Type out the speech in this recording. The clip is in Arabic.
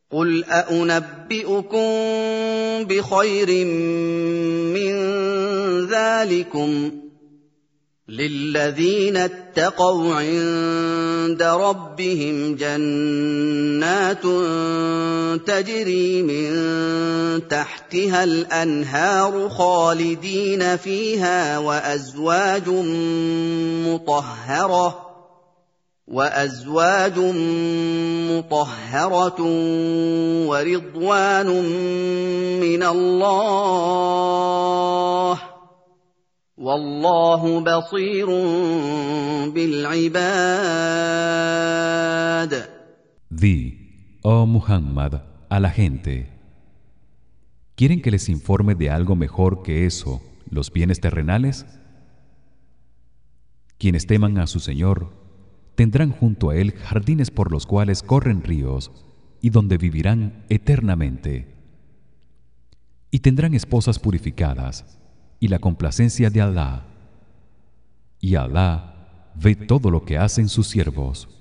قُلْ أَأُنَبِّئُكُم بِخَيْرٍ مِّن ذَٰلِكُمْ ۚ لِلَّذِينَ اتَّقَوْا عِندَ رَبِّهِمْ جَنَّاتٌ تَجْرِي مِن تَحْتِهَا الْأَنْهَارُ خَالِدِينَ فِيهَا وَأَزْوَاجٌ مُّطَهَّرَةٌ وَرِضْوَانٌ مِّنَ اللَّهِ ۗ وَاللَّهُ بَصِيرٌ بِالْعِبَادِ. Di, oh Muhammad, a la gente: ¿quieren que les informe de algo mejor que eso, los bienes terrenales? Quienes teman a su Señor tendrán junto a él jardines por los cuales corren ríos y donde vivirán eternamente. Y tendrán esposas purificadas y la complacencia de Allah. Y Allah ve todo lo que hacen sus siervos.